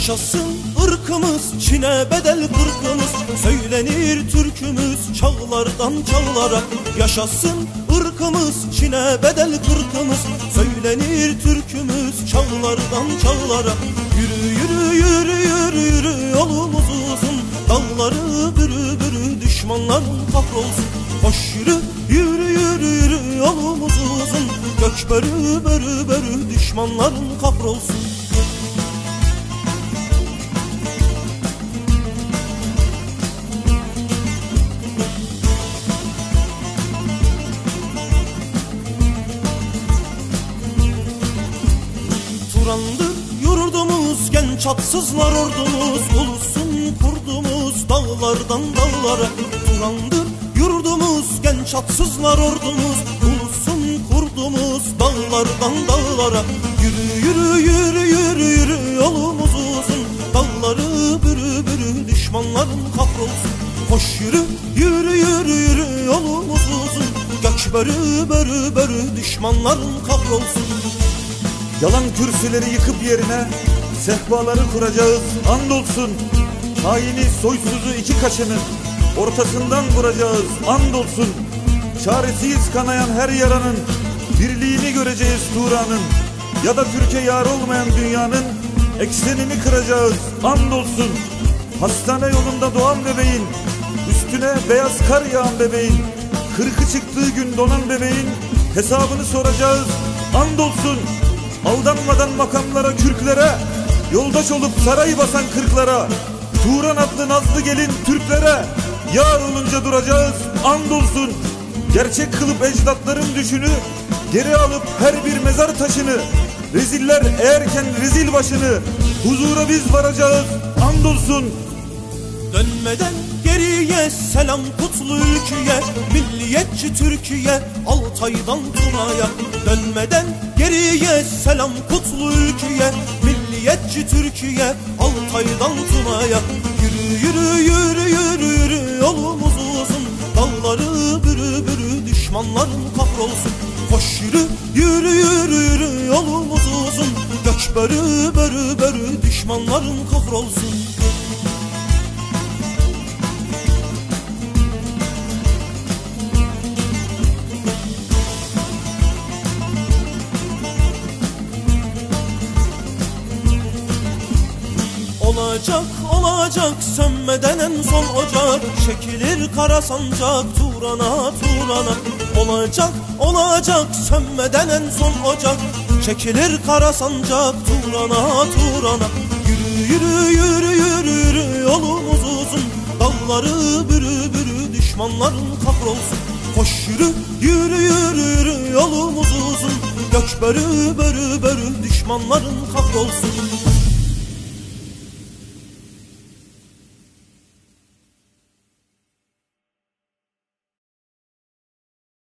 Yaşasın ırkımız, Çin'e bedel kırkımız. Söylenir türkümüz çağlardan çağlara. Yaşasın ırkımız, Çin'e bedel kırkımız. Söylenir türkümüz çağlardan çağlara. Yürü yürü yürü yürü yürü yolumuz uzun. Dağları bürü bürü düşmanların kahrolsun. Hoş yürü yürü yürü yürü yolumuz uzun. Gök börü börü börü düşmanların kahrolsun. Turandır yurdumuz, genç atsızlar ordumuz. Ulusun kurdumuz dağlardan dağlara. Turandır yurdumuz, genç atsızlar ordumuz. Ulusun kurdumuz dağlardan dağlara. Yürü yürü yürü yürü yürü yolumuz uzun. Dağları bürü bürü düşmanların kahrolsun. Koş yürü yürü yürü yürü yolumuz uzun. Gök börü börü börü düşmanların kahrolsun. Yalan kürsüleri yıkıp yerine sehpaları kuracağız andolsun. Haini soysuzu iki kaşının ortasından vuracağız andolsun. Çaresiz kanayan her yaranın birliğini göreceğiz Turan'ın. Ya da Türkiye yar olmayan dünyanın eksenini kıracağız andolsun. Hastane yolunda doğan bebeğin, üstüne beyaz kar yağan bebeğin, kırkı çıktığı gün donan bebeğin hesabını soracağız andolsun. Aldanmadan makamlara, kürklere, yoldaş olup sarayı basan kırklara, Turan adlı nazlı gelin Türklere yar olunca duracağız andolsun. Gerçek kılıp ecdatların düşünü, geri alıp her bir mezar taşını, reziller eğerken rezil başını, huzura biz varacağız andolsun. Dönmeden geriye selam kutlu ülkeye, milliyetçi Türkiye Altay'dan Tuna'ya. Dönmeden geriye selam kutlu ülkeye, milliyetçi Türkiye Altay'dan Tuna'ya. Yürü yürü yürü yürü yürü yolumuz uzun. Dağları bürü bürü düşmanların kahrolsun. Koş yürü yürü yürü yürü yolumuz uzun. Gök börü börü börü düşmanların kahrolsun. Olacak olacak sönmeden en son ocak. Çekilir kara sancak Turan'a Turan'a. Olacak olacak sönmeden en son ocak. Çekilir kara sancak Turan'a Turan'a. Yürü yürü yürü yürü yürü yolumuz uzun. Dağları bürü bürü düşmanların kahrolsun. Koş yürü yürü yürü yürü yolumuz uzun. Gök börü börü börü düşmanların kahrolsun.